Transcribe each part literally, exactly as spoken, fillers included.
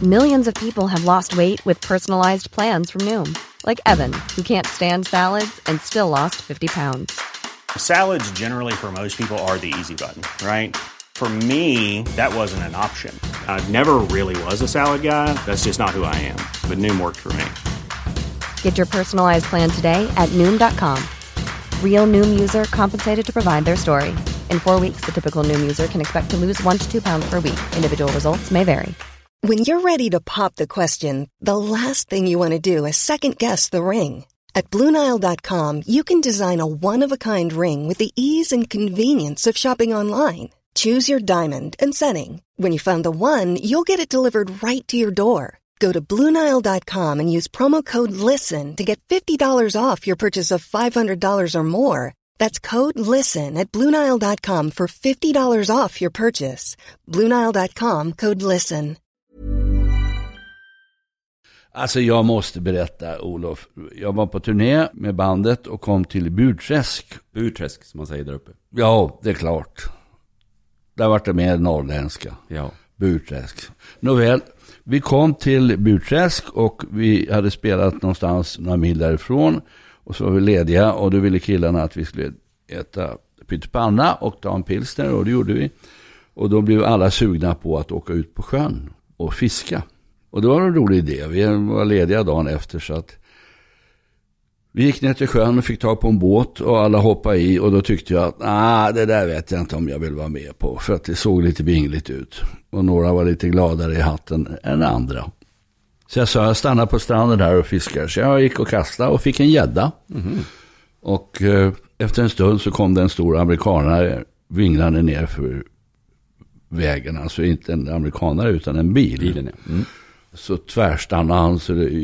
Millions of people have lost weight with personalized plans from Noom. Like Evan, who can't stand salads and still lost fifty pounds. Salads generally for most people are the easy button, right? For me, that wasn't an option. I never really was a salad guy. That's just not who I am. But Noom worked for me. Get your personalized plan today at Noom dot com. Real Noom user compensated to provide their story. In four weeks, the typical Noom user can expect to lose one to two pounds per week. Individual results may vary. When you're ready to pop the question, the last thing you want to do is second-guess the ring. At Blue Nile dot com, you can design a one-of-a-kind ring with the ease and convenience of shopping online. Choose your diamond and setting. When you find the one, you'll get it delivered right to your door. Go to Blue Nile dot com and use promo code LISTEN to get fifty dollars off your purchase of five hundred dollars or more. That's code LISTEN at Blue Nile dot com for fifty dollars off your purchase. Blue Nile dot com, code LISTEN. Alltså jag måste berätta, Olof. Jag var på turné med bandet och kom till Burträsk. Burträsk som man säger där uppe. Ja, det är klart. Där var det mer norrländska. Ja. Burträsk. Nåväl, vi kom till Burträsk och vi hade spelat någonstans några mil därifrån. Och så var vi lediga och då ville killarna att vi skulle äta pyttipanna och ta en pilsner och det gjorde vi. Och då blev alla sugna på att åka ut på sjön och fiska. Och det var en rolig idé. Vi var lediga dagen efter så att vi gick ner till sjön och fick ta på en båt och alla hoppade i och då tyckte jag att ah, det där vet jag inte om jag vill vara med på för att det såg lite vingligt ut. Och några var lite gladare i hatten än andra. Så jag sa jag stannar på stranden där och fiskar. Så jag gick och kastade och fick en gädda. Mm-hmm. Och eh, efter en stund så kom det en stor amerikanare vinglande ner för vägen. Alltså inte en amerikanare utan en bil. Bilen, ja. Mm. Så tvärstannade han så det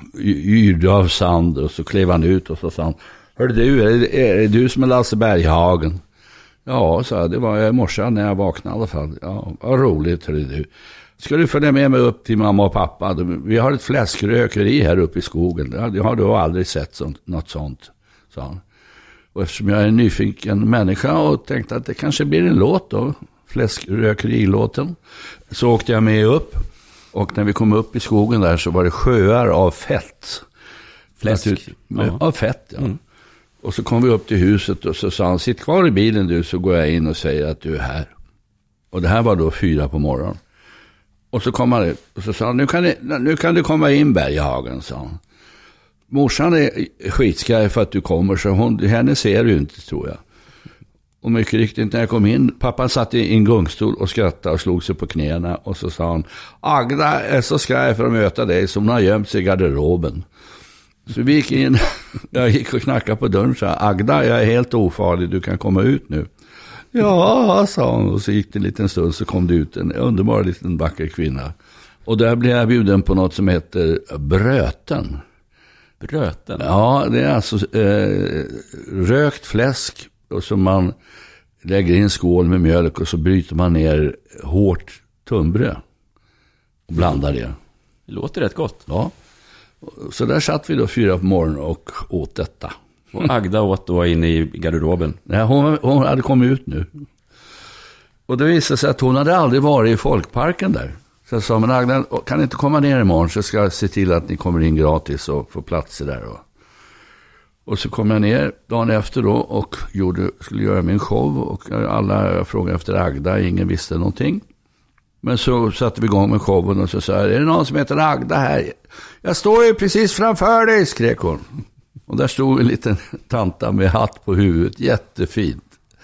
yrde av sand och så klev han ut och så sa han, hörde du, är det, är det du som är Lasse Berghagen? Ja, så det var jag i morse när jag vaknade i alla fall. Ja, vad roligt, hörde du. Ska du följa med mig upp till mamma och pappa? Vi har ett fläskrökeri här uppe i skogen. Det har du aldrig sett sånt, något sånt, sa han. Och eftersom jag är en nyfiken människa och tänkte att det kanske blir en låt då, fläskrökerilåten, så åkte jag med upp. Och när vi kom upp i skogen där så var det sjöar av fett. Fläsk? Med, av fett, ja. Mm. Och så kom vi upp till huset och så sa han, sitt kvar i bilen du så går jag in och säger att du är här. Och det här var då fyra på morgonen. Och så kom han ut och så sa han, nu kan, ni, nu kan du komma in Berghagen, sa han. Morsan är skitskraj för att du kommer så hon, henne ser du inte tror jag. Och mycket riktigt när jag kom in, pappan satt i en gungstol och skrattade och slog sig på knäna. Och så sa han, Agda är så skraj för att möta dig som hon har gömt sig i garderoben. Så vi gick in, jag gick och knackade på dörren och sa, Agda jag är helt ofarlig, du kan komma ut nu. Ja, sa hon och så gick det en liten stund så kom det ut en underbar liten vacker kvinna. Och där blev jag bjuden på något som heter bröten. Bröten? Ja, det är alltså eh, rökt fläsk. Och så man lägger in en skål med mjölk och så bryter man ner hårt tunnbröd och blandar det. Det låter rätt gott. Ja. Så där satt vi då fyra på morgonen och åt detta. Och Agda åt då inne i garderoben. Nej, hon, hon hade kommit ut nu. Och det visade sig att hon hade aldrig varit i folkparken där. Så jag sa, men Agda, kan inte komma ner imorgon så ska jag se till att ni kommer in gratis och får platser där då. Och så kom jag ner dagen efter då och gjorde, skulle göra min show och alla frågade efter Agda, ingen visste någonting. Men så satte vi igång med showen och så sa jag, är det någon som heter Agda här? Jag står ju precis framför dig, skrek hon. Och där stod en liten tanta med hatt på huvudet, jättefint.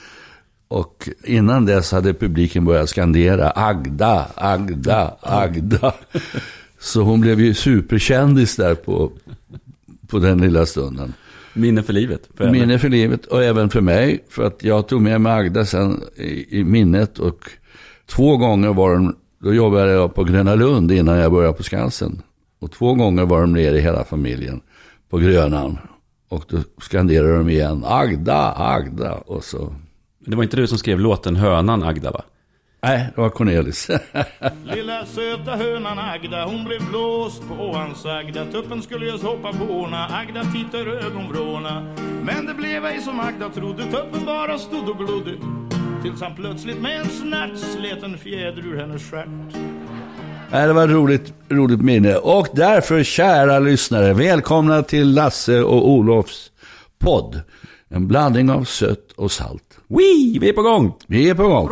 Och innan dess hade publiken börjat skandera Agda, Agda, Agda. Så hon blev ju superkändis där på, på den lilla stunden. Minne för livet. För Minne för livet och även för mig. För att jag tog med mig Agda sen i, i minnet. Och två gånger var de, då jobbade jag på Gröna Lund innan jag började på Skansen. Och två gånger var de nere i hela familjen på Grönan. Och då skanderade de igen Agda, Agda och så. Det var inte du som skrev låten Hönan Agda va? Nej, det var Cornelis. Lilla söta hönan Agda, hon blev blåst på hans Agda. Tuppen skulle just hoppa på när Agda tittar ögonvråna. Men det blev ej som Agda trodde, tuppen bara stod och glodde. Tills han plötsligt med en snärt slet en fjäder ur hennes stjärt. Nej, det var ett roligt, roligt minne. Och därför, kära lyssnare, välkomna till Lasse och Olofs podd. En blandning av sött och salt. Wee, vi är på gång! Vi är på gång.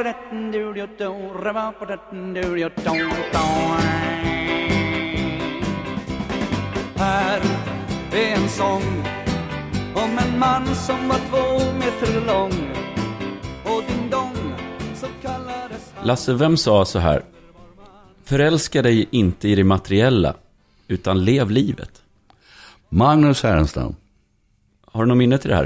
Här är en sång om en man som var två meter lång. Och din dong så kallades han. Lasse, vem sa så här? Förälska dig inte i det materiella, utan lev livet. Magnus Härenstam. Har du någon minne till det här?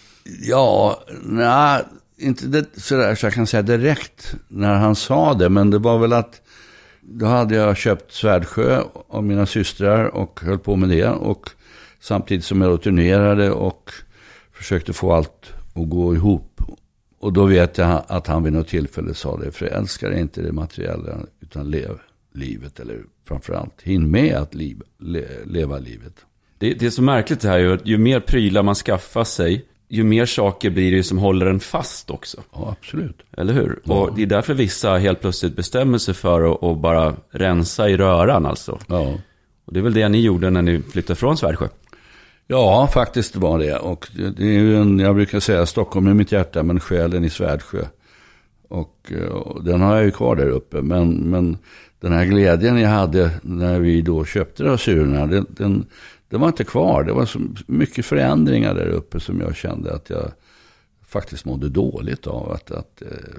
Ja, nej, inte det, sådär så jag kan säga direkt när han sa det. Men det var väl att då hade jag köpt Svärdsjö av mina systrar och höll på med det. Och samtidigt som jag turnerade och försökte få allt att gå ihop. Och då vet jag att han vid något tillfälle sa det: förälskar inte det materiella utan lev livet. Eller framförallt hinn med att liv, le, leva livet. Det, det är så märkligt det här ju, att ju mer prylar man skaffar sig, ju mer saker blir det som håller en fast också. Ja, absolut. Eller hur? Ja. Och det är därför vissa helt plötsligt bestämmer sig för att, att bara rensa i röran alltså. Ja. Och det är väl det ni gjorde när ni flyttade från Svärdsjö? Ja, faktiskt var det. Och det är ju en, jag brukar säga Stockholm är mitt hjärta, men själen i Svärdsjö. Och, och den har jag ju kvar där uppe. Men, men den här glädjen jag hade när vi då köpte rassurerna, den, den, den var inte kvar. Det var så mycket förändringar där uppe som jag kände att jag faktiskt mådde dåligt av. Att, att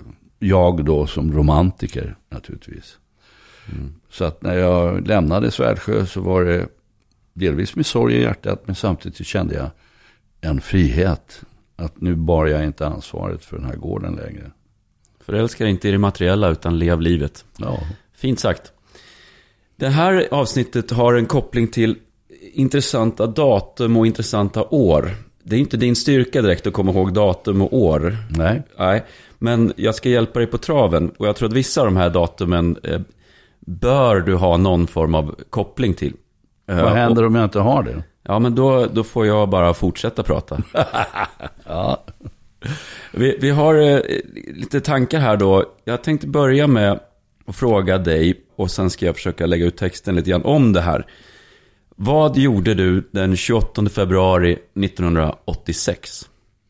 jag då som romantiker naturligtvis. Mm. Så att när jag lämnade Svärdsjö så var det delvis med sorg i hjärtat, men samtidigt kände jag en frihet. Att nu bar jag inte ansvaret för den här gården längre. Förälskar inte i det materiella utan lev livet. Ja. Fint sagt. Det här avsnittet har en koppling till intressanta datum och intressanta år. Det är inte din styrka direkt att komma ihåg datum och år. Nej. Nej. Men jag ska hjälpa dig på traven. Och jag tror att vissa av de här datumen eh, bör du ha någon form av koppling till. Vad händer och, om jag inte har det? Ja, men då, då får jag bara fortsätta prata. Ja. Vi, vi har eh, lite tankar här då. Jag tänkte börja med att fråga dig, och sen ska jag försöka lägga ut texten lite grann om det här. Vad gjorde du den tjugoåttonde februari nittonhundraåttiosex?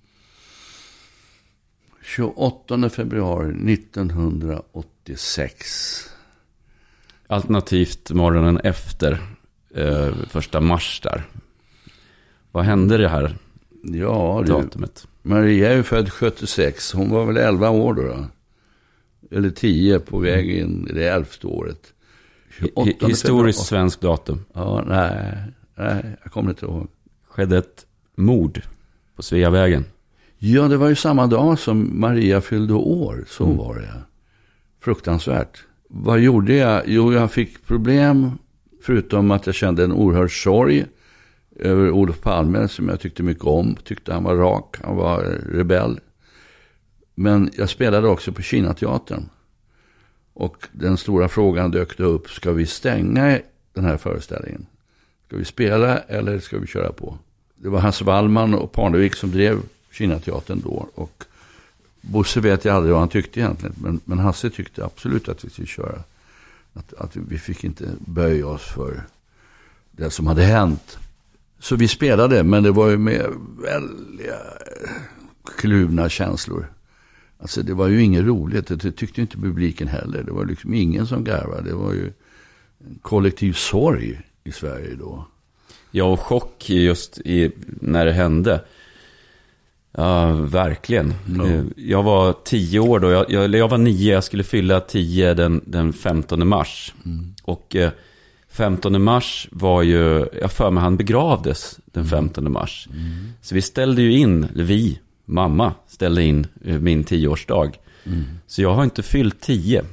tjugoåttonde februari nittonhundraåttiosex. Alternativt morgonen efter eh, första mars där. Vad hände det här ja, det, datumet? Maria är ju född sjuttiosex. Hon var väl elva år då, då. Eller tio på väg in i det elfte året. Historiskt svensk datum. Ja, nej, nej, jag kommer inte ihåg. Skedde ett mord på Sveavägen. Ja, det var ju samma dag som Maria fyllde år. Så mm. var det. Fruktansvärt. Vad gjorde jag? Jo, jag fick problem. Förutom att jag kände en oerhörd sorg över Olof Palme, som jag tyckte mycket om. Tyckte han var rak, han var rebell. Men jag spelade också på Kinateatern. Och den stora frågan dök upp: ska vi stänga den här föreställningen? Ska vi spela eller ska vi köra på? Det var Hasse Wallman och Parnevik som drev Kinateatern då. Och Bosse vet jag aldrig vad han tyckte egentligen. Men, men Hasse tyckte absolut att vi skulle köra. Att, att vi fick inte böja oss för det som hade hänt. Så vi spelade, men det var ju med väldiga kluvna känslor. Alltså det var ju inget roligt. Det tyckte inte publiken heller. Det var liksom ingen som garvade. Det var ju en kollektiv sorg i Sverige då. Ja, och chock just i, när det hände. Ja, verkligen. No. Jag var tio år då. Jag, jag, jag var nio. Jag skulle fylla tio den, den femtonde mars. Mm. Och eh, femtonde mars var ju... Jag för mig han begravdes den femtonde mars. Mm. Så vi ställde ju in, eller vi... Mamma ställde in min tioårsdag. Mm. Så jag har inte fyllt tio.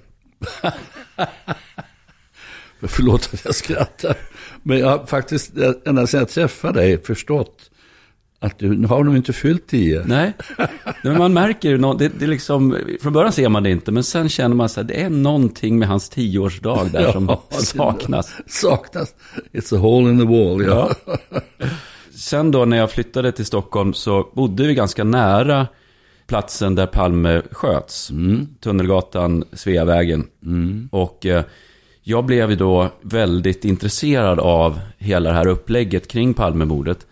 Förlåt att jag skrattar. Men jag har faktiskt, ända sedan jag träffade dig, förstått att du har nog inte fyllt tio. Nej, men man märker ju, det, det är liksom, från början ser man det inte, men sen känner man att det är någonting med hans tioårsdag där ja, som saknas. Saknas. It's a hole in the wall, ja. ja. Sen då när jag flyttade till Stockholm så bodde vi ganska nära platsen där Palme sköts. Mm. Tunnelgatan, Sveavägen. Mm. Och eh, jag blev ju då väldigt intresserad av hela det här upplägget kring Palmemordet.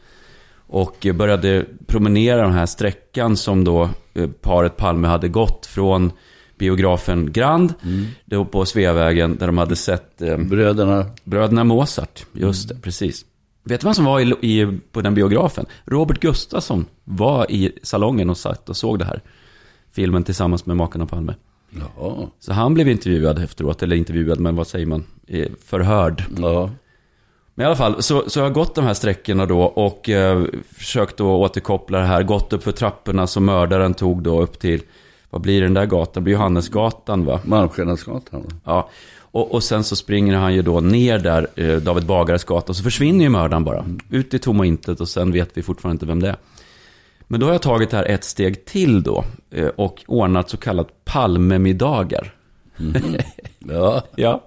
Och började promenera den här sträckan som då paret Palme hade gått från biografen Grand, mm. då på Sveavägen, där de hade sett eh, Bröderna. Bröderna Mozart. Just mm. det, precis. Vet du vad som var i, i, på den biografen? Robert Gustafsson var i salongen och satt och såg det här. Filmen tillsammans med makarna Palme. Jaha. Så han blev intervjuad efteråt, eller intervjuad, men vad säger man? Förhörd. Ja. Men i alla fall, så, så jag har gått de här sträckorna då och eh, försökt då återkoppla det här. Gått upp för trapporna som mördaren tog då upp till, vad blir den där gatan? Det blir Johannesgatan, va? Malmskillnadsgatan. Ja, och, och sen så springer han ju då ner där, eh, David Bagares gata, och så försvinner ju mördaren bara. Mm. Ut i tomma intet, och sen vet vi fortfarande inte vem det är. Men då har jag tagit det här ett steg till då eh, och ordnat så kallat Palmemiddagar. Mm. Ja. Ja.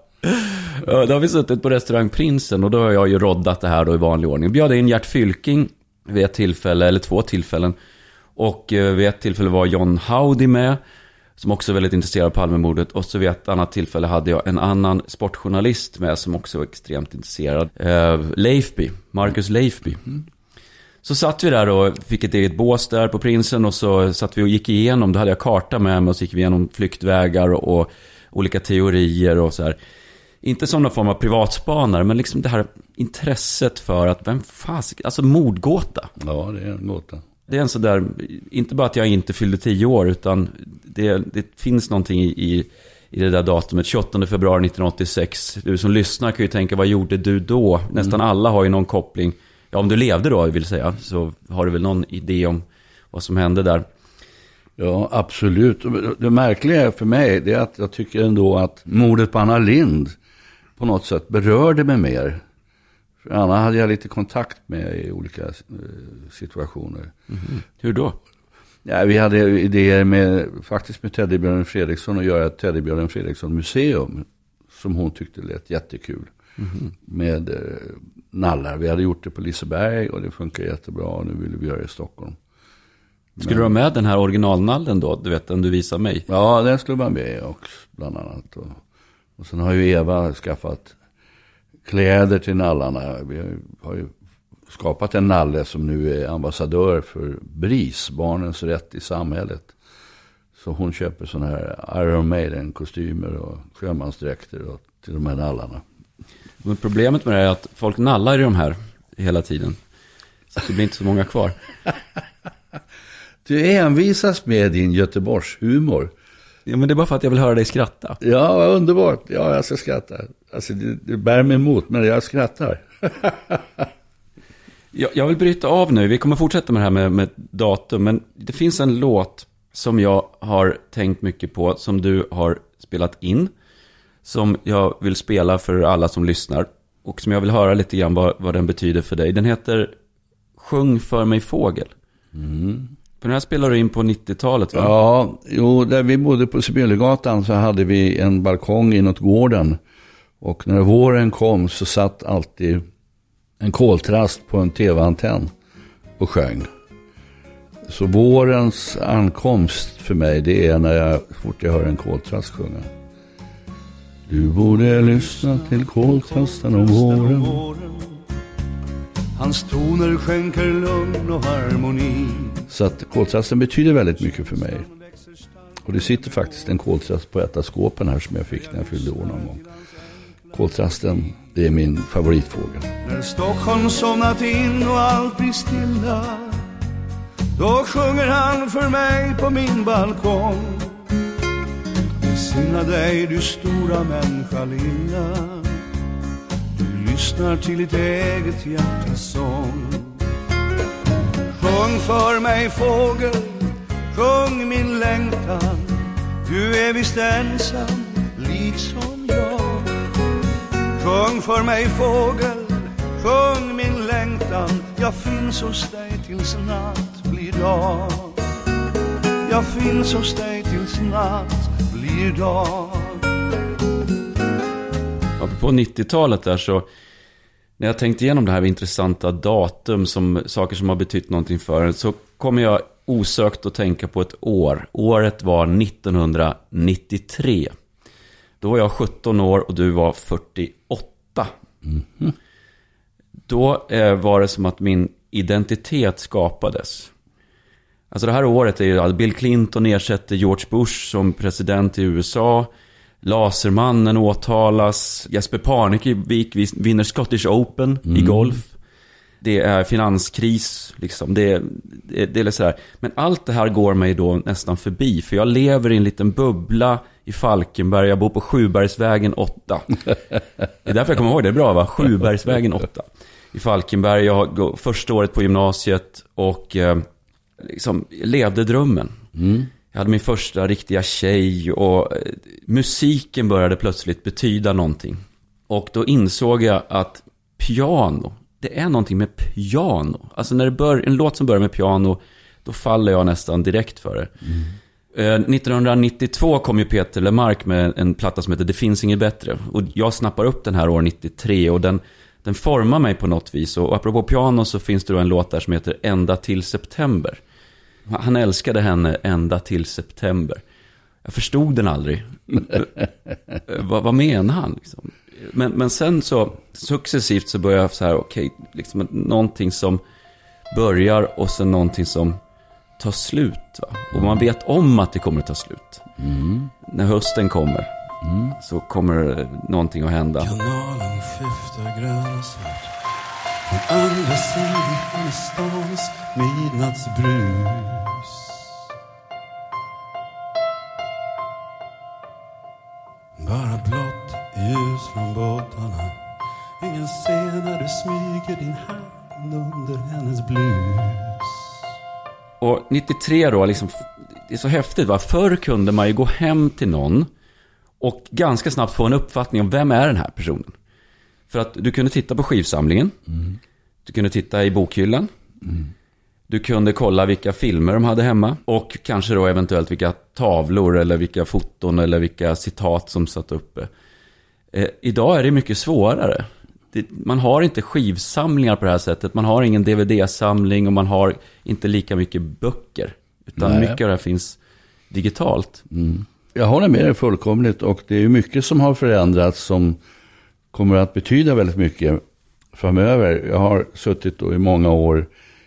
Ja, då har vi suttit på restaurang Prinsen, och då har jag ju roddat det här då i vanlig ordning. Bjöd in Gert Fylking vid ett tillfälle, eller två tillfällen. Och eh, vid ett tillfälle var John Howdy med, som också är väldigt intresserad av Palmemordet. Och så vid ett annat tillfälle hade jag en annan sportjournalist med, som också var extremt intresserad. Eh, Leifby, Marcus Leifby. Mm. Så satt vi där och fick ett eget bås där på Prinsen, och så satt vi och gick igenom, då hade jag karta med mig, och så gick vi igenom flyktvägar och, och olika teorier och så här. Inte som någon form av privatspanare, men liksom det här intresset för att, vem fast, alltså mordgåta. Ja, det är en gåta. Det är en sån där, inte bara att jag inte fyllde tio år, utan det, det finns någonting i, i, i det där datumet, tjugoåttonde februari nittonhundraåttiosex. Du som lyssnar kan ju tänka, vad gjorde du då? Nästan mm. alla har ju någon koppling. Ja, om du levde då, vill säga, så har du väl någon idé om vad som hände där. Ja, absolut. Det märkliga för mig, det är att jag tycker ändå att mordet på Anna Lindh på något sätt berörde mig mer. För Anna hade jag lite kontakt med i olika eh, situationer. Mm-hmm. Hur då? Ja, vi hade idéer med, faktiskt med Teddybjörn Fredriksson, att göra ett Teddybjörn Fredriksson museum som hon tyckte lät jättekul. Mm-hmm. Med eh, nallar. Vi hade gjort det på Liseberg och det funkar jättebra, och nu ville vi göra det i Stockholm. Skulle du ha med den här originalnallen då? Du vet, den du visar mig. Ja, den skulle man med också, bland annat. Och, och sen har ju Eva skaffat kläder till nallarna. Vi har ju skapat en nalle som nu är ambassadör för B R I S, Barnens rätt i samhället. Så hon köper såna här Iron Maiden-kostymer och sjömansdräkter och till de här nallarna. Men problemet med det är att folk nallar i de här hela tiden. Så det blir inte så många kvar. Du envisas med din Göteborgs humor. Ja, men det är bara för att jag vill höra dig skratta. Ja, underbart. Ja, jag ska skratta. Alltså, det, det bär mig emot, men jag skrattar. jag, jag vill bryta av nu. Vi kommer fortsätta med det här med, med datum. Men det finns en låt som jag har tänkt mycket på, som du har spelat in, som jag vill spela för alla som lyssnar, och som jag vill höra lite grann vad, vad den betyder för dig. Den heter Sjung för mig fågel. Mm. För den här spelar du in på nittiotalet, va? Ja, jo, där vi bodde på Sibyllegatan så hade vi en balkong inåt gården. Och när våren kom så satt alltid en koltrast på en tv-antenn och sjöng. Så vårens ankomst för mig, det är när jag fort jag hör en koltrast sjunga. Du borde lyssna till koltrasten om våren. Hans toner skänker lugn och harmoni. Så att koltrasten betyder väldigt mycket för mig. Och det sitter faktiskt en koltrast på ett av skåpen här som jag fick när jag fyllde år någon gång. Koltrasten, det är min favoritfågel. När Stockholm somnat in och allt blir stilla, då sjunger han för mig på min balkong. Besinna dig, du stora människa lilla, du lyssnar till ditt eget hjärtas sång. Sjung för mig fågel, sjung min längtan, du är visst ensam, liksom jag. Sjung för mig fågel, sjung min längtan, jag finns hos dig tills natt blir dag. Jag finns hos dig tills natt blir dag. På nittiotalet där, så när jag tänkte igenom det här intressanta datum, som saker som har betytt någonting för en, så kommer jag osökt att tänka på ett år. Året var nittonhundranittiotre. Då var jag sjutton år och du var fyrtioåtta. Mm. Då eh, var det som att min identitet skapades. Alltså det här året är ju att Bill Clinton ersätter George Bush som president i U S A. Lasermannen åtalas. Jesper Parnevik vinner Scottish Open mm. i golf. Det är finanskris liksom. Det är, det, det är så här. Men allt det här går mig då nästan förbi. För jag lever i en liten bubbla i Falkenberg. Jag bor på Sjubergsvägen åtta. Det är därför jag kommer ihåg det. Är bra va? Sjubergsvägen åtta. I Falkenberg. Jag går första året på gymnasiet. Och eh, liksom levde drömmen. Mm. Jag hade min första riktiga tjej. Och eh, musiken började plötsligt betyda någonting. Och då insåg jag att piano... Det är någonting med piano. Alltså när det bör, en låt som börjar med piano, då faller jag nästan direkt för det. Mm. Eh, nittonhundranittiotvå kom ju Peter Lemark med en platta som heter Det finns inget bättre. Och jag snappar upp den här år nittiotre och den, den formar mig på något vis. Och apropå piano så finns det då en låt där som heter Ända till september. Han älskade henne ända till september. Jag förstod den aldrig. vad, vad menar han liksom? Men, men sen så successivt så börjar jag så här, okej, okay, liksom någonting som börjar och sen någonting som tar slut va? Och man vet om att det kommer att ta slut. Mm. När hösten kommer mm. så kommer någonting att hända. Kanalen skiftar grön och svart från andra sidan stans midnattsbrus. Bara blått ljus från båtarna. Ingen ser när du smyger din hand under hennes blus. Och nittiotre då, liksom, det är så häftigt va? Förr kunde man ju gå hem till någon och ganska snabbt få en uppfattning om vem är den här personen. För att du kunde titta på skivsamlingen. Mm. Du kunde titta i bokhyllan. Mm. Du kunde kolla vilka filmer de hade hemma. Och kanske då eventuellt vilka tavlor eller vilka foton eller vilka citat som satt uppe. Eh, idag är det mycket svårare. Det, man har inte skivsamlingar på det här sättet. Man har ingen D V D-samling och man har inte lika mycket böcker. Utan Nej. mycket av det här finns digitalt. Mm. Jag håller med dig fullkomligt och det är ju mycket som har förändrats som kommer att betyda väldigt mycket framöver. Jag har suttit då i många år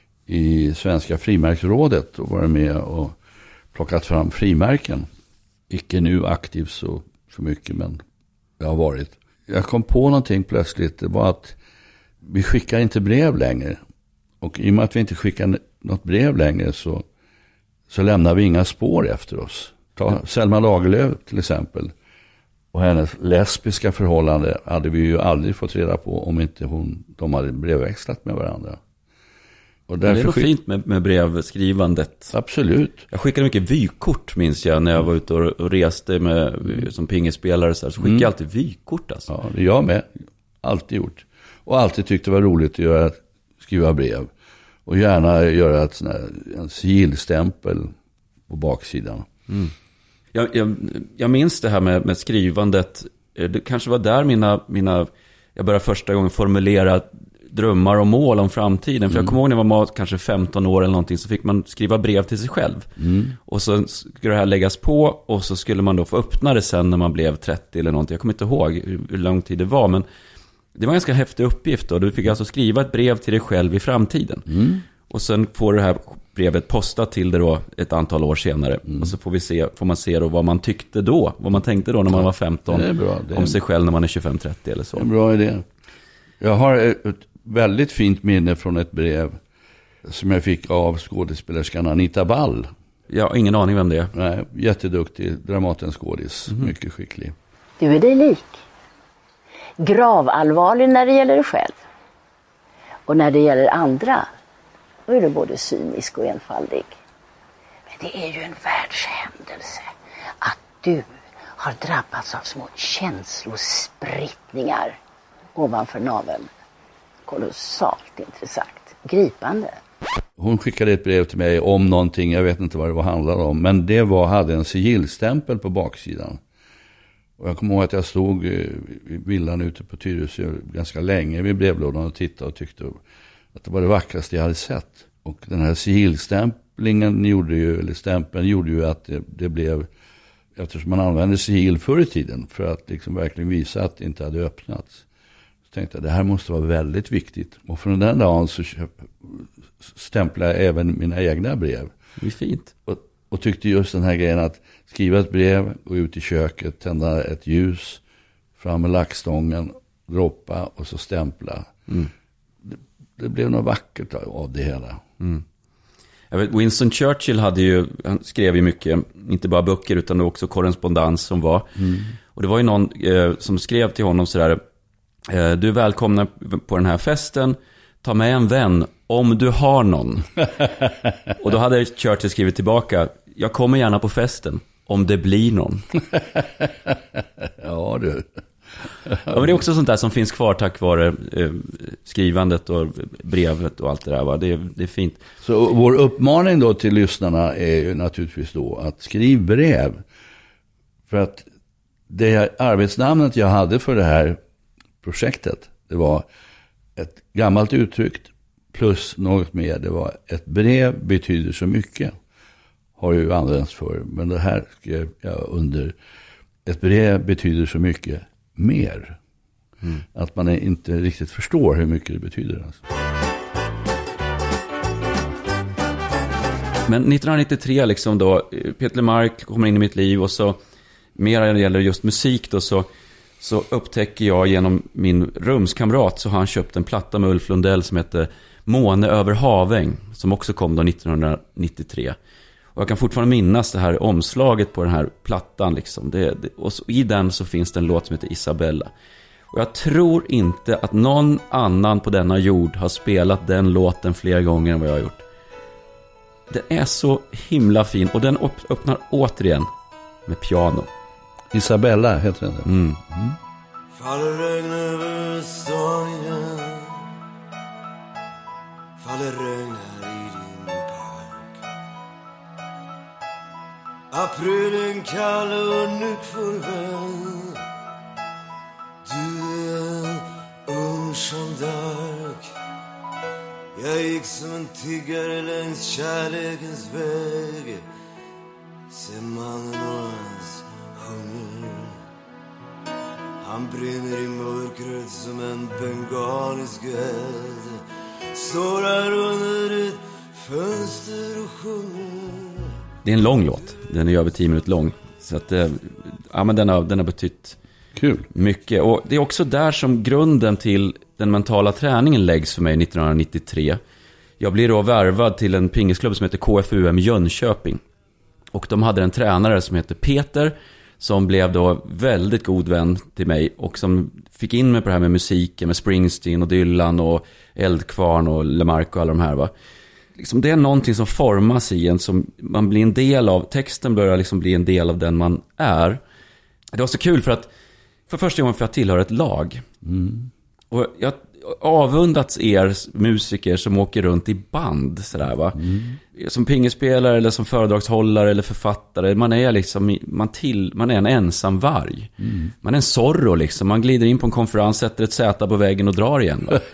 i Svenska frimärksrådet och varit med och plockat fram frimärken. Icke nu aktiv så, så mycket, men jag har varit. Jag kom på någonting plötsligt, det var att vi skickar inte brev längre. Och i och med att vi inte skickar något brev längre så, så lämnar vi inga spår efter oss. Ta Selma Lagerlöf till exempel. Och hennes lesbiska förhållande hade vi ju aldrig fått reda på om inte hon, de hade brevväxlat med varandra. Och det är nog skick... fint med, med brevskrivandet. Absolut. Jag skickade mycket vykort minns jag när jag var ute och, och reste med, mm. som pingisspelare. Så, här, så skickade mm. jag alltid vykort. Alltså. Ja, det jag med. Alltid gjort. Och alltid tyckte det var roligt att göra, skriva brev. Och gärna göra ett sån här, en sigillstämpel på baksidan. Mm. Jag, jag, jag minns det här med, med skrivandet. Det kanske var där mina, mina jag började första gången formulera drömmar och mål om framtiden. För mm. jag kommer ihåg när jag var kanske femton år eller någonting så fick man skriva brev till sig själv. Mm. Och så skulle det här läggas på och så skulle man då få öppna det sen när man blev trettio eller någonting. Jag kommer inte ihåg hur, hur lång tid det var, men det var en ganska häftig uppgift då. Du fick alltså skriva ett brev till dig själv i framtiden. Mm. Och sen får du det här brevet postat till dig då ett antal år senare. Mm. Och så får, vi se, får man se då vad man tyckte då. Vad man tänkte då när man var femton. Det är bra. Det är om sig själv när man är tjugofem trettio eller så. Det är en bra idé. Jag har ett väldigt fint minne från ett brev som jag fick av skådespelerskan Anita Ball. Jag har ingen aning vem det är. Nej, jätteduktig, Dramatenskådis, mm. mycket skicklig. Du är dig lik. Gravallvarlig när det gäller dig själv. Och när det gäller andra, då är du både cynisk och enfaldig. Men det är ju en världshändelse att du har drabbats av små känslosprittningar ovanför naveln. Kolossalt intressant. Gripande. Hon skickade ett brev till mig om någonting, jag vet inte vad det var handlade om. Men det var, hade en sigillstämpel på baksidan. Och jag kommer ihåg att jag stod i villan ute på Tyresö ganska länge vid brevlådan och tittade och tyckte att det var det vackraste jag hade sett. Och den här sigillstämplingen gjorde ju, eller stämpeln gjorde ju att det, det blev eftersom man använde sigil förr i tiden för att liksom verkligen visa att det inte hade öppnats. Så tänkte jag, det här måste vara väldigt viktigt. Och från den dagen så köp, stämplade jag även mina egna brev. Det är fint. Och, och tyckte just den här grejen att skriva ett brev, gå ut i köket, tända ett ljus, fram med lackstången, droppa och så stämpla. Mm. Det, det blev något vackert av det hela. Mm. Jag vet, Winston Churchill hade ju, han skrev ju mycket, inte bara böcker utan också korrespondens som var. Mm. Och det var ju någon eh, som skrev till honom sådär, eh, du är välkomna på den här festen, ta med en vän om du har någon. Och då hade Churchill skrivit tillbaka, jag kommer gärna på festen om det blir någon. Ja du. Ja, men det är också sånt där som finns kvar tack vare eh, skrivandet och brevet och allt det där, va? Det, det är fint. Så vår uppmaning då till lyssnarna är ju naturligtvis då att skriv brev. För att det arbetsnamnet jag hade för det här projektet, det var ett gammalt uttryck plus något mer. Det var ett brev betyder så mycket. Har ju använts för, men det här skrev jag under. Ett brev betyder så mycket mer. Mm. Att man inte riktigt förstår hur mycket det betyder. Alltså. Men nittonhundranittiotre liksom då, Peter Lemark kommer in i mitt liv och så mer när det gäller just musik då så, så upptäcker jag genom min rumskamrat så har han köpt en platta med Ulf Lundell som heter Måne över Haväng som också kom då nittonhundranittiotre. Och jag kan fortfarande minnas det här omslaget på den här plattan liksom. Det, det, och så, i den så finns det en låt som heter Isabella. Och jag tror inte att någon annan på denna jord har spelat den låten fler gånger än vad jag har gjort. Den är så himla fin och den upp, öppnar återigen med piano. Isabella heter den. Mm. Mm. Faller regn över stången, faller regn här i din park. Aprilen kall och nyckfull vän, du är ung som dark. Jag gick som en tiggare längs kärlekens väg. Se mannen och hans hunger, han brinner i mörkret som en bengalisk eld. Står här under ett fönster och sjunger. Det är en lång låt, den är över tio minuter lång. Så att, ja, men den har, den har betytt kul. Mycket. Och det är också där som grunden till den mentala träningen läggs för mig nittonhundranittiotre. Jag blir då värvad till en pingisklubb som heter K F U M Jönköping. Och de hade en tränare som heter Peter som blev då väldigt god vän till mig och som fick in mig på det här med musiken med Springsteen och Dylan och Eldkvarn och Lemark och alla de här, va. Liksom det är någonting som formas i en, som man blir en del av. Texten börjar liksom bli en del av den man är. Det var så kul för att för första gången får jag tillhöra ett lag. Mm. Och jag avundats er musiker som åker runt i band sådär, va. Mm. Som pingespelare eller som föredragshållare eller författare. Man är liksom man, till, man är en ensam varg. Mm. Man är en Zorro liksom. Man glider in på en konferens, sätter ett säta på väggen och drar igen, va?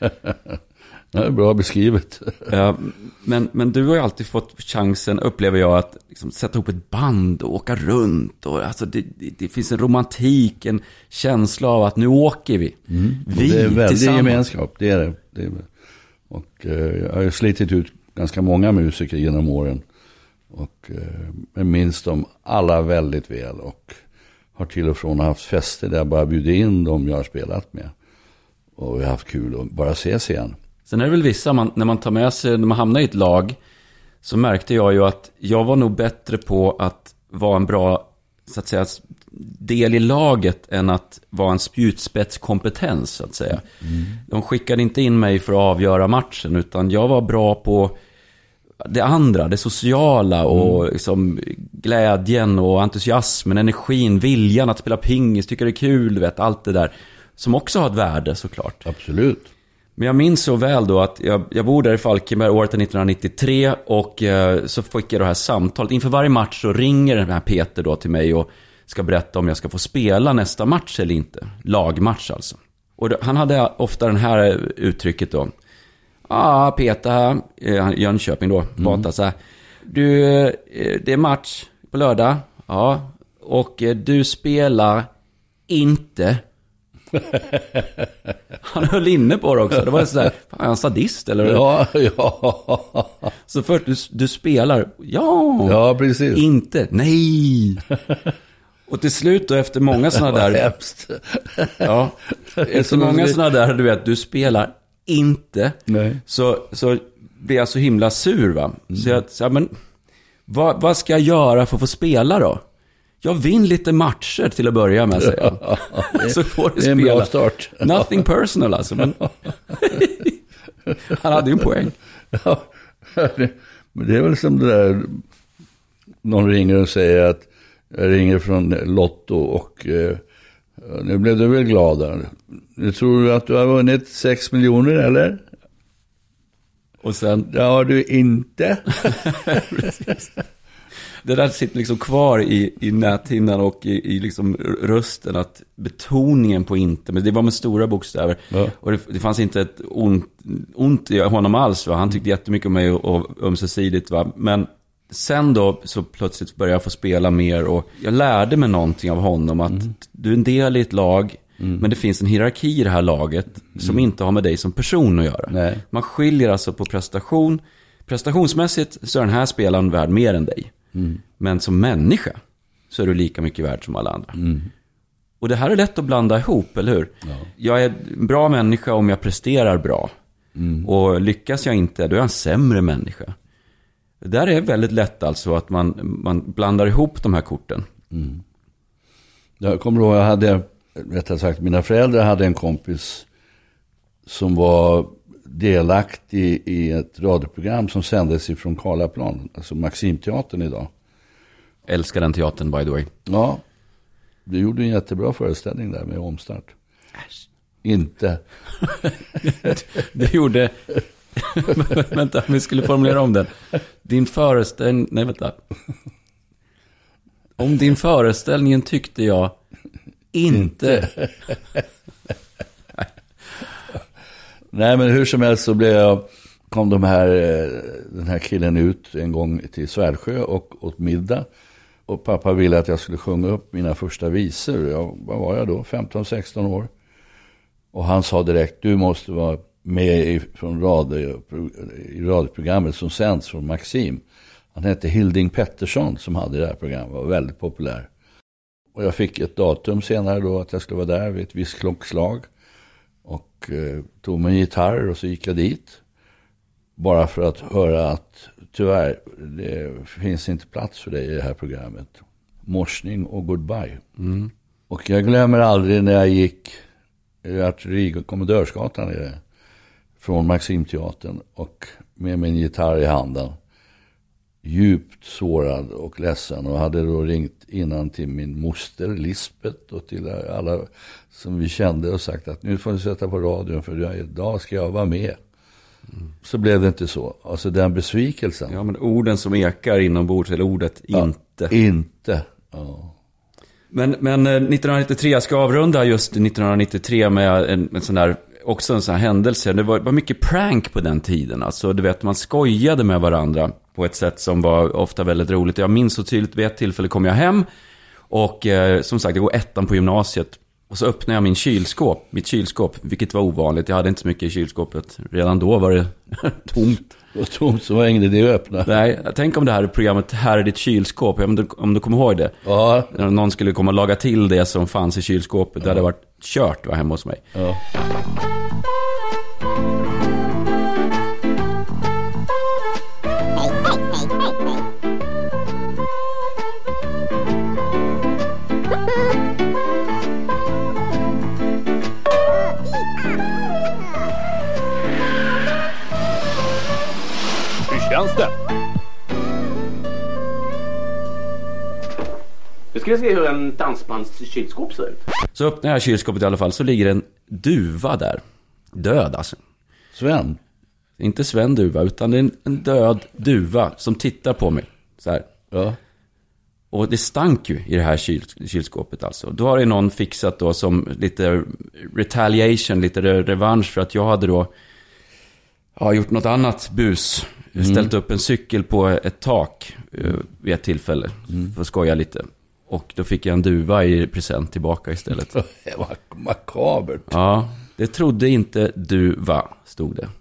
Det är bra beskrivet. Ja, men, men du har ju alltid fått chansen, upplever jag, att liksom sätta ihop ett band och åka runt. Och, alltså, det, det, det finns en romantik, en känsla av att nu åker vi. Mm. Vi det är väldigt gemenskap, det är det. det är, och eh, jag har ju slitit ut ganska många musiker genom åren. Och eh, jag minns dem alla väldigt väl. Och har till och från haft fester där jag bara bjuder in dem jag har spelat med. Och vi har haft kul att bara ses igen. Sen är det väl vissa, man, när man tar med sig, när man hamnar i ett lag, så märkte jag ju att jag var nog bättre på att vara en bra, så att säga, del i laget än att vara en spjutspetskompetens, så att säga. Mm. De skickade inte in mig för att avgöra matchen, utan jag var bra på det andra, det sociala och mm. liksom glädjen och entusiasmen, energin, viljan att spela pingis, tycker det är kul, du vet, allt det där. Som också har ett värde, såklart. Absolut. Men jag minns så väl då att jag, jag bor där i Falkenberg året nittonhundranittiotre och eh, så fick jag det här samtalet. Inför varje match så ringer den här Peter då till mig och ska berätta om jag ska få spela nästa match eller inte. Lagmatch alltså. Och då, han hade ofta den här uttrycket då. Ja, ah, Peter, eh, Jönköping då, mm. så här. Du, eh, det är match på lördag. Ja, och eh, du spelar inte. Han höll inne på det också. Det var så här, fan, är han sadist eller? Ja, ja. Så först du, du spelar, ja, ja, precis. Inte, nej. Och till slut då, efter många sådana där, hemskt. Ja, efter många sådana där, du vet, du spelar inte. Nej. Så så blir jag så himla sur, va. Mm. Så jag, så, men vad, vad ska jag göra för att få spela då? Jag vinner lite matcher till att börja med, säger jag. Ja, det, så får du det är en spela. bra start. Nothing personal alltså, men han hade ju en poäng. Ja, men det är väl som det där, någon ringer och säger att jag ringer från Lotto och eh, nu blev du väl glad. Nu tror du att du har vunnit sex miljoner, eller? Och sen... Det har du inte. Det där sitter liksom kvar i, i näthinnan och i, i liksom rösten, att betoningen på inte, men det var med stora bokstäver. Ja. Och det, det fanns inte ett ont, ont i honom alls, va? Han tyckte jättemycket om mig och, och ömsesidigt, va? Men sen då så plötsligt började jag få spela mer och jag lärde mig någonting av honom, att mm. du är en del i ett lag, mm. men det finns en hierarki i det här laget mm. som inte har med dig som person att göra. Nej. Man skiljer alltså på prestation. Prestationsmässigt så är den här spelaren värd mer än dig. Mm. Men som människa så är du lika mycket värd som alla andra. Mm. Och det här är lätt att blanda ihop, eller hur? Ja. Jag är en bra människa om jag presterar bra. Mm. Och lyckas jag inte, då är jag en sämre människa. Det där är väldigt lätt alltså, att man, man blandar ihop de här korten. Mm. Jag kommer ihåg, jag hade, rättare sagt, mina föräldrar hade en kompis som var delaktig i ett radioprogram som sändes ifrån Karlaplan, alltså Maximteatern idag. Älskar den teatern, by the way. Ja, du gjorde en jättebra föreställning där med omstart. Äsch. Inte. Det gjorde... Vänta, vi skulle formulera om den. Din föreställning... Nej, vänta. Om din föreställningen tyckte jag inte... Nej, men hur som helst så blev jag, kom de här, den här killen ut en gång till Svärdsjö och åt middag. Och pappa ville att jag skulle sjunga upp mina första visor. Jag, vad var jag då? femton sexton år. Och han sa direkt, du måste vara med i, från radio, i radioprogrammet som sänds från Maxim. Han hette Hilding Pettersson som hade det här programmet, var väldigt populär. Och jag fick ett datum senare då att jag skulle vara där vid ett visst klockslag. Och eh, tog mig en gitarr och så gick jag dit. Bara för att höra att tyvärr, det finns inte plats för dig i det här programmet. Morsning och goodbye. Mm. Och jag glömmer aldrig när jag gick i artilleri- och kommendörsgatan i det, från Maximteatern och med min gitarr i handen. Djupt sårad och ledsen, och hade då ringt innan till min moster Lisbeth och till alla som vi kände och sagt att nu får ni sätta på radion för idag ska jag vara med. Mm. Så blev det inte så. Alltså den besvikelsen. Ja, men orden som ekar inombords, eller ordet ja, inte. Inte, ja. Men, men nittonhundranittiotre, jag ska avrunda just nittonhundranittiotre med en, en sån där, också en sån här händelse. Det var, var mycket prank på den tiden. Alltså, du vet, man skojade med varandra på ett sätt som var ofta väldigt roligt. Jag minns så tydligt, vid ett tillfälle kom jag hem och eh, som sagt, jag går ettan på gymnasiet. Och så öppnade jag min kylskåp, mitt kylskåp, vilket var ovanligt. Jag hade inte så mycket i kylskåpet. Redan då var det tomt. Det var tomt, så var ingen idé att öppna. Nej, tänk om det här programmet, här är ditt kylskåp. Om du, om du kommer ihåg det. Ja. Någon skulle komma och laga till det som fanns i kylskåpet. Ja. Det hade varit kört, var hemma hos mig. Ja. Känns det? Nu ska vi se hur en dansbandskylskåp ser ut. Så öppnar jag kylskåpet i alla fall, så ligger en duva där. Död alltså. Sven? Inte Sven duva, utan det är en, en död duva som tittar på mig. Så här. Ja. Och det stank ju i det här kyl, kylskåpet alltså. Då har det någon fixat då som lite retaliation, lite revansch för att jag hade då ja, gjort något annat bus. Mm. Ställt upp en cykel på ett tak uh, vid ett tillfälle, mm. för att skoja lite. Och då fick jag en duva i present tillbaka istället. Det var makabert. Ja, det trodde inte du va, stod det.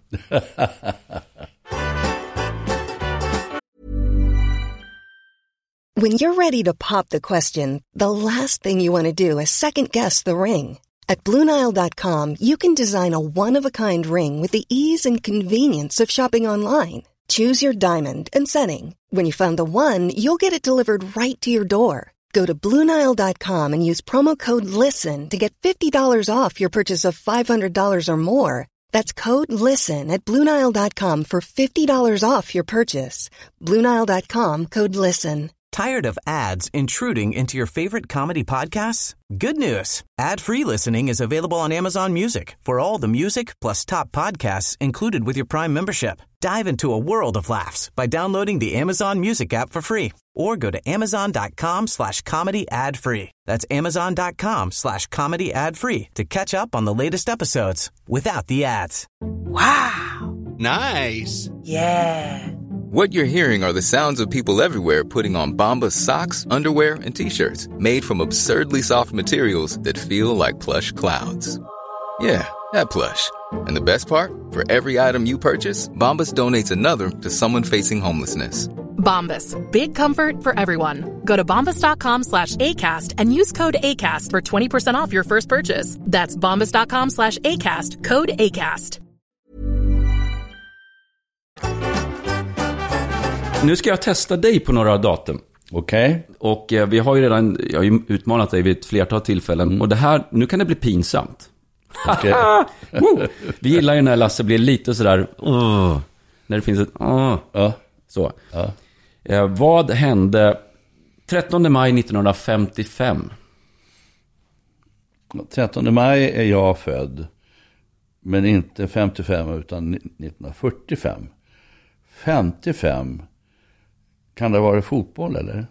When you're ready to pop the question, the last thing you want to do is second guess the ring. At Blue Nile dot com, you can design a one-of-a-kind ring with the ease and convenience of shopping online. Choose your diamond and setting. When you find the one, you'll get it delivered right to your door. Go to Blue Nile dot com and use promo code LISTEN to get fifty dollars off your purchase of five hundred dollars or more. That's code LISTEN at Blue Nile dot com for fifty dollars off your purchase. Blue Nile dot com, code LISTEN. Tired of ads intruding into your favorite comedy podcasts? Good news. Ad-free listening is available on Amazon Music for all the music plus top podcasts included with your Prime membership. Dive into a world of laughs by downloading the Amazon Music app for free or go to amazon.com slash comedy ad free. That's amazon.com slash comedy ad free to catch up on the latest episodes without the ads. Wow. Nice. Yeah. What you're hearing are the sounds of people everywhere putting on Bombas socks, underwear, and T-shirts made from absurdly soft materials that feel like plush clouds. Yeah, that plush. And the best part? For every item you purchase, Bombas donates another to someone facing homelessness. Bombas, big comfort for everyone. Go to bombas.com slash ACAST and use code ACAST for twenty percent off your first purchase. That's bombas.com slash ACAST, code ACAST. Nu ska jag testa dig på några datum. Okej. Okay. Och eh, vi har ju redan, jag har ju utmanat dig vid ett flertal tillfällen. Mm. Och det här, nu kan det bli pinsamt. Okay. Vi gillar ju när Lasse blir lite sådär, uh, när det finns ett, uh, ja. Så. Ja. Eh, vad hände trettonde maj nittonhundrafemtiofem? trettonde maj är jag född. Men inte femtiofem utan nittonhundrafyrtiofem. femtiofem. Kan det vara fotboll eller?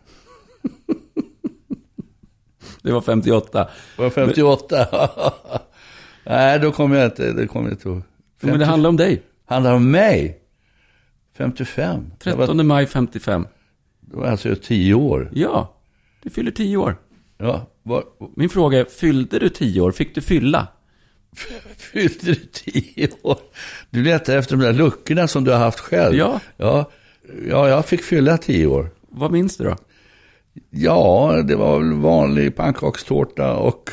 Det var femtioåtta. Det var femtioåtta. Nej, då kommer jag inte, det kommer jag inte ihåg. Men det handlar om dig. Handlar om mig? femtiofem. trettonde maj femtiofem. Det var alltså tio år. Ja, du fyller tio år. Ja. Var... Min fråga är, fyllde du tio år? Fick du fylla? Fyllde du tio år? Du letar efter de där luckorna som du har haft själv. Ja. Ja, ja jag fick fylla tio år. Vad minns du då? Ja, det var väl vanlig pannkakstårta och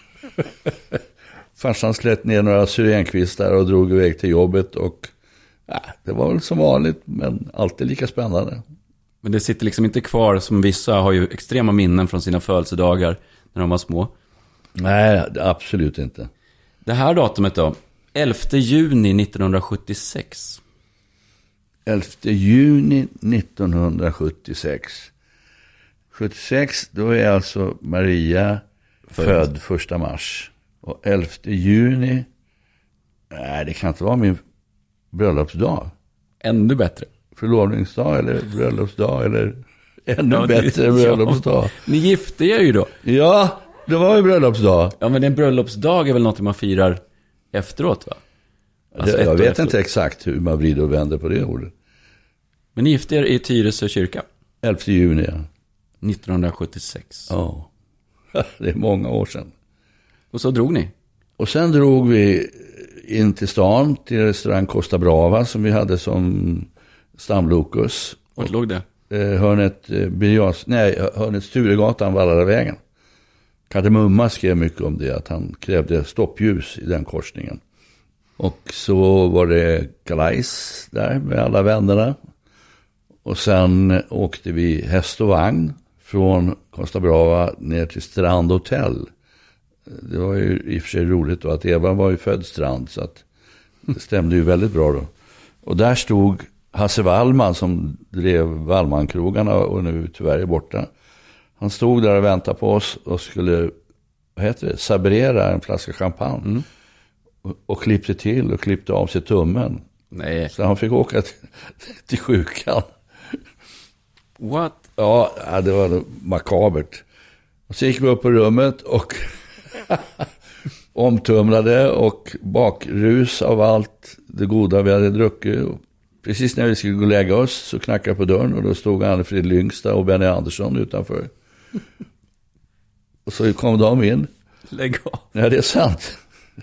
farsan slätt ner några syrenkvistar och drog iväg till jobbet och ja, det var väl som vanligt men alltid lika spännande. Men det sitter liksom inte kvar som vissa har ju extrema minnen från sina födelsedagar när de var små. Nej, absolut inte. Det här datumet då, elfte juni nittonhundrasjuttiosex. elfte juni nittonhundrasjuttiosex. sjuttiosex, då är alltså Maria född, född första mars. Och elfte juni, nej det kan inte vara min bröllopsdag. Ännu bättre. Förlovningsdag eller bröllopsdag eller ännu ja, bättre bröllopsdag. Ja. Ni gifte er ju då. Ja, det var ju bröllopsdag. Ja, men en bröllopsdag är väl något man firar efteråt va? Alltså jag vet efteråt. Inte exakt hur man vrider och vänder på det ordet. Men ni gifte er i Tyresö kyrka? elfte juni, ja. nittonhundrasjuttiosex. Ja, det är många år sedan. Och så drog ni? Och sen drog vi in till stan till restaurang Costa Brava som vi hade som stamlokus. Vart låg det? Eh, hörnet, eh, Bias, nej, hörnet Sturegatan, Vallaravägen. Kardemumma skrev mycket om det, att han krävde stoppljus i den korsningen. Och så var det kalajs där med alla vännerna. Och sen åkte vi häst och vagn från Costa Brava ner till Strand Hotel. Det var ju i och för sig roligt då att Eva var ju född Strand så att det stämde ju väldigt bra då. Och där stod Hasse Wallman som drev Wallmankrogarna och nu tyvärr är borta. Han stod där och väntade på oss och skulle, vad heter det, sabrera en flaska champagne. Mm. Och, och klippte till och klippte av sig tummen. Nej. Så han fick åka till, till sjukan. What? Ja, det var makabert. Och så gick vi upp på rummet och omtumlade och bakrus av allt det goda vi hade druckit. Och precis när vi skulle gå och lägga oss så knackade på dörren och då stod Anne-Frid Lyngstad och Benny Andersson utanför. Och så kom de in. Lägg av. Ja, det är sant.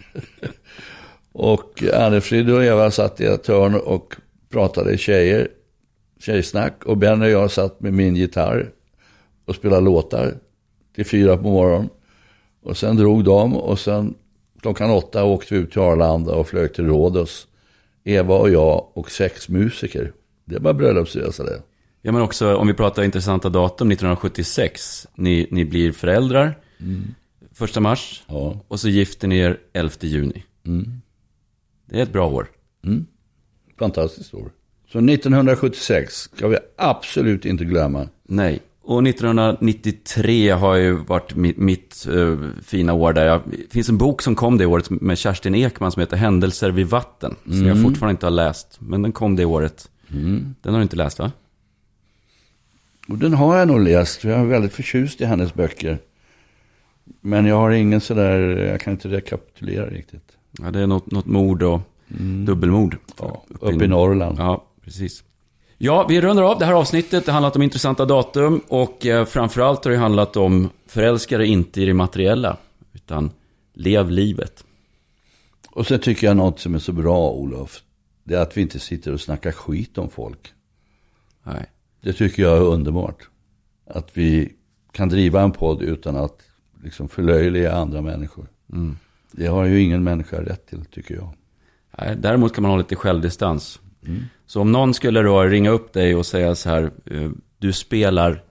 Och Anne-Frid och Eva satt i ett hörn och pratade tjejer, tjejsnack. Och Ben och jag satt med min gitarr och spelade låtar till fyra på morgonen. Och sen drog de och sen klockan åtta åkte vi ut till Arlanda och flög till Rhodos. Eva och jag och sex musiker. Det var bröllopsresa det. Ja, men också om vi pratar intressanta datum, nittonhundrasjuttiosex. Ni, ni blir föräldrar Mm. första mars. Ja. Och så gifter ni er elfte juni. Mm. Det är ett bra år. Mm. Fantastiskt år. Så nittonhundrasjuttiosex ska vi absolut inte glömma. Nej. Och nittonhundranittiotre har ju varit mitt, mitt uh, fina år där. Jag, det finns en bok som kom det året med Kerstin Ekman som heter Händelser vid vatten. Som Mm. jag fortfarande inte har läst. Men den kom det året. Mm. Den har du inte läst, va? Och den har jag nog läst. Jag är väldigt förtjust i hennes böcker. Men jag har ingen sådär, jag kan inte rekapitulera riktigt. Ja, det är något, något mord och mm. dubbelmord. Ja, uppe upp i Norrland. Ja, precis. Ja, vi rundar av det här avsnittet. Det har handlat om intressanta datum. Och eh, framförallt har det handlat om förälskare inte i det materiella. Utan lev livet. Och så tycker jag något som är så bra, Olof. Det är att vi inte sitter och snackar skit om folk. Nej. Det tycker jag är underbart. Att vi kan driva en podd utan att liksom förlöjliga andra människor. Mm. Det har ju ingen människa rätt till, tycker jag. Nej, däremot kan man ha lite självdistans. Mm. Så om någon skulle då ringa upp dig och säga så här, du spelar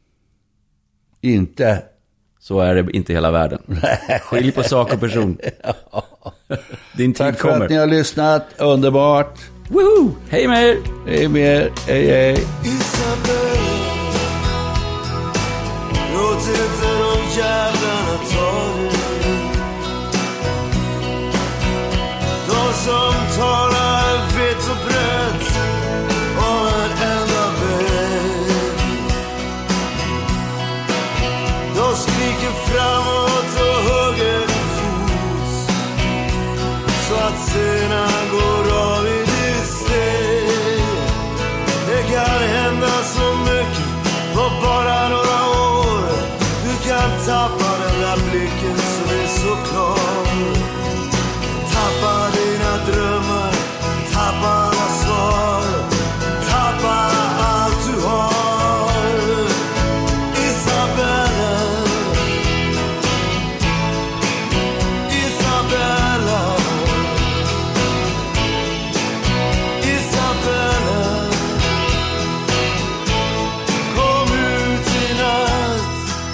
inte, så är det inte hela världen. Skilj på sak och person. Din tid Tack för kommer. att ni har lyssnat, underbart. Woohoo! Hej med er! Hej med er, hej hej. Isabel, låt inte de jävlarna ta dig. De som talar vitt och brett om en enda väg. De skriker framåt och hugger din fot så att senan går av i ditt steg. Det kan hända så mycket på bara några år. Du kan tappa den där blicken som är så klar. Tappa dina drömmar, tappa alla svar, tappa allt du har. Isabella, Isabella, Isabella, kom ut i natt.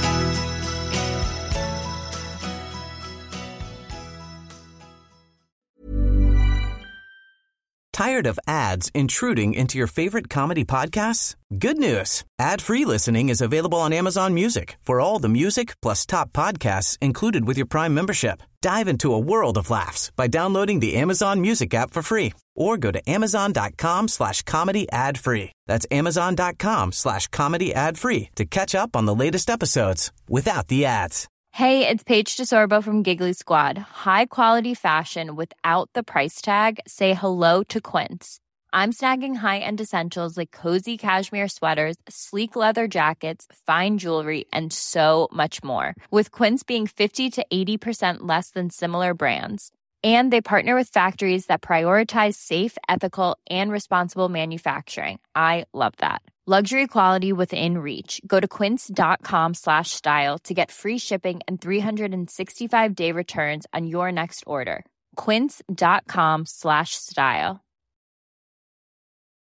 Tired of ads intruding into your favorite comedy podcasts? Good news. Ad-free listening is available on Amazon Music for all the music plus top podcasts included with your Prime membership. Dive into a world of laughs by downloading the Amazon Music app for free or go to amazon.com slash comedy ad free. That's amazon.com slash comedy ad free to catch up on the latest episodes without the ads. Hey, it's Paige DeSorbo from Giggly Squad. High quality fashion without the price tag. Say hello to Quince. I'm snagging high-end essentials like cozy cashmere sweaters, sleek leather jackets, fine jewelry, and so much more. With Quince being fifty to eighty percent less than similar brands. And they partner with factories that prioritize safe, ethical, and responsible manufacturing. I love that. Luxury quality within reach. Go to quince.com slash style to get free shipping and three sixty-five day returns on your next order. Quince.com slash style.